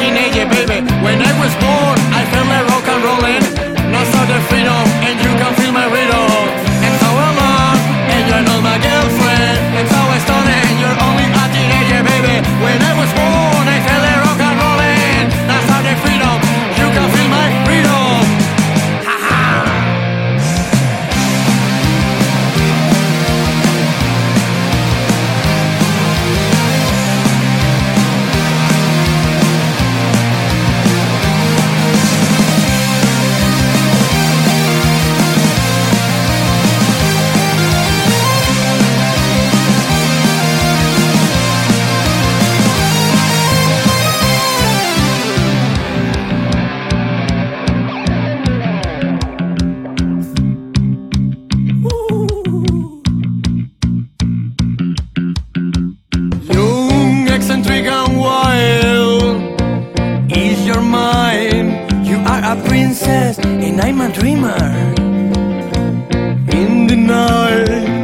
teenager, baby. When I was born, I felt like rock and rolling. Now start the freedom, and you can feel my rhythm. And so along, and you're not my girlfriend. And so I started, and you're only a teenager, baby. When I was born, I felt like rock and rolling. Now start the freedom, you can feel my rhythm. Ha ha. Young, eccentric and wild is your mind. You are a princess and I'm a dreamer. In the night